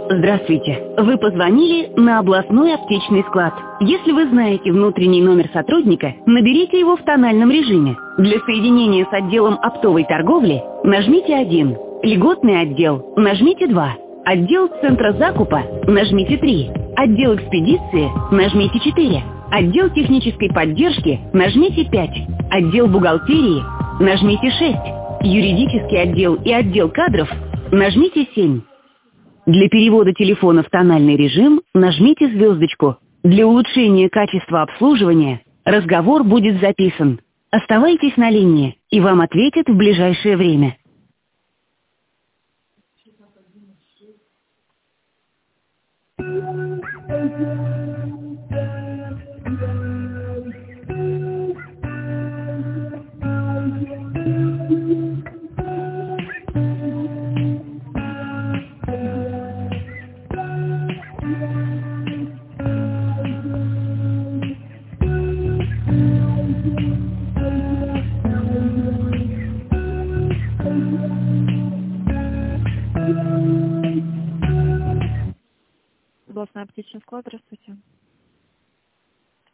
Здравствуйте. Вы позвонили на областной аптечный склад. Если вы знаете внутренний номер сотрудника, наберите его в тональном режиме. Для соединения с отделом оптовой торговли нажмите 1. Льготный отдел нажмите 2. Отдел центра закупа нажмите 3. Отдел экспедиции нажмите 4. Отдел технической поддержки нажмите 5. Отдел бухгалтерии нажмите 6. Юридический отдел и отдел кадров нажмите 7. Для перевода телефона в тональный режим нажмите звездочку. Для улучшения качества обслуживания разговор будет записан. Оставайтесь на линии, и вам ответят в ближайшее время. Областной аптечный склад, здравствуйте.